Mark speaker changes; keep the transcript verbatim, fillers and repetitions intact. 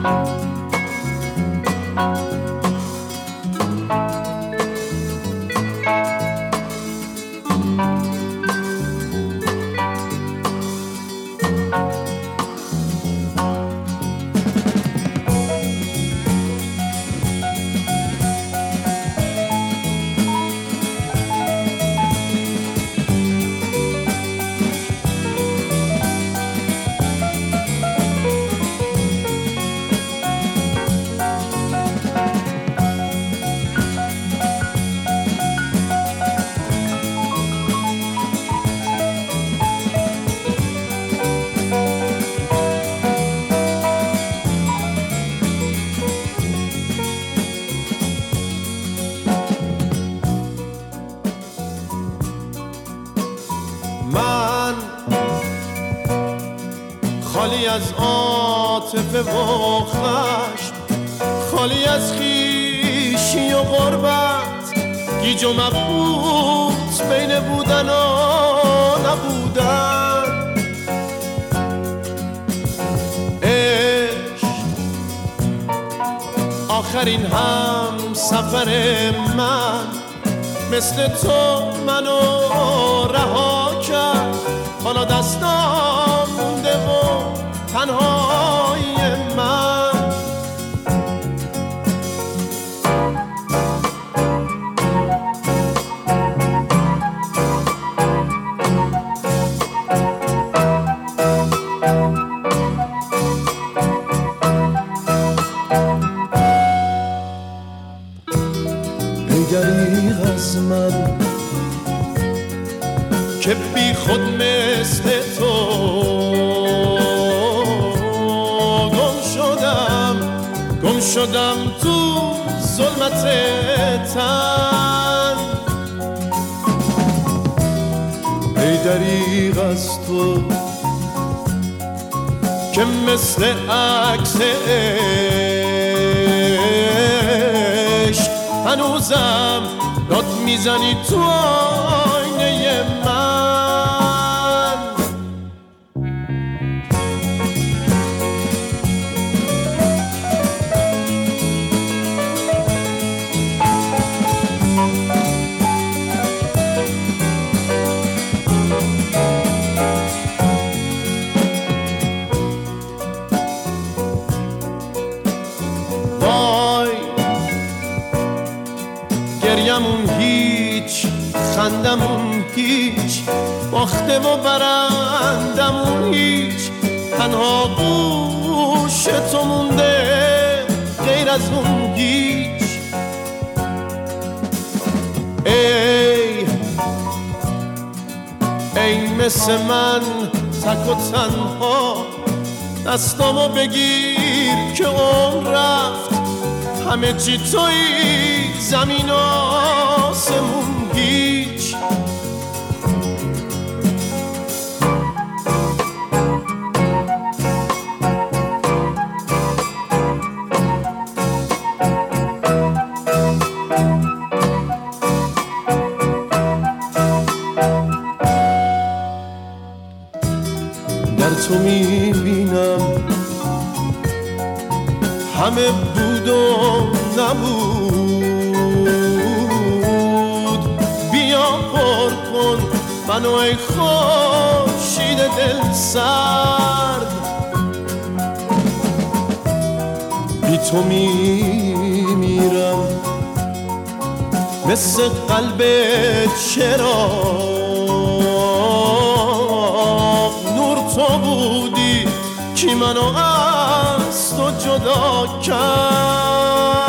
Speaker 1: خالی از عاطفه و خشم، خالی از خویشی و غربت، گیج و مبهوت بین بودن و نبودن. عشق آخرین هم سفر من، مثل تو منو رها کرد. حالا دستام مونده و تنهای من. ای دریغ از من که بی خود مثل تو گم شدم، گم شدم تو ظلمت تن. ای دریغ از تو که مثل عکس عشق هنوزم داد میزنی تو آینه من. وای گریمون هیچ، خندمون هیچ، باخته و برندمون هیچ. تنها گوش تو مونده غیر از اون هیچ. ای ای مثل من تک و تنها، دستامو بگیر که عمر رفت. همه چی تویی، زمین و آسمون هیچ. در تو میبینم همه بود و نبود. بیا پر کن منو ای خورشید دل سرد. بی تو میمیرم مثل قلب چراغ. نور تو بودی کی منو از تو جدا کرد.